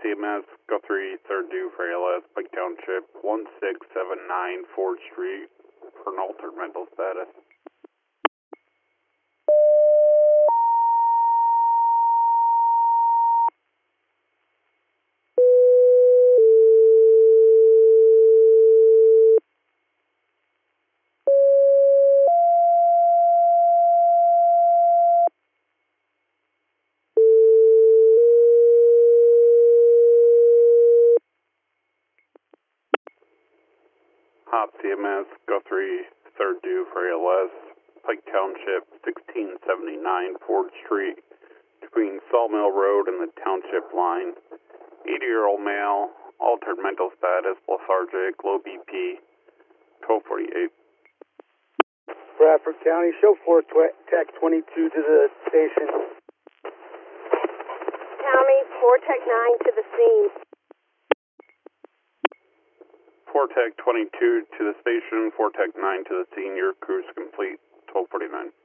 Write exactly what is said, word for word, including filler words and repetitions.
C M S, Guthrie, third due for A L S, Pike Township, one six seven nine fourth Street, for an altered mental status. Hop C M S, Guthrie, third due for A L S, Pike Township, sixteen seventy-nine fourth Street, between Sawmill Road and the Township line. eighty-year-old male, altered mental status, lethargic, low B P, twelve forty-eight. Bradford County, show four Tech twenty-two to the station. County, four Tech nine to the scene. four Tech twenty-two to the station, four Tech nine to the scene. Your cruise complete, twelve forty-nine.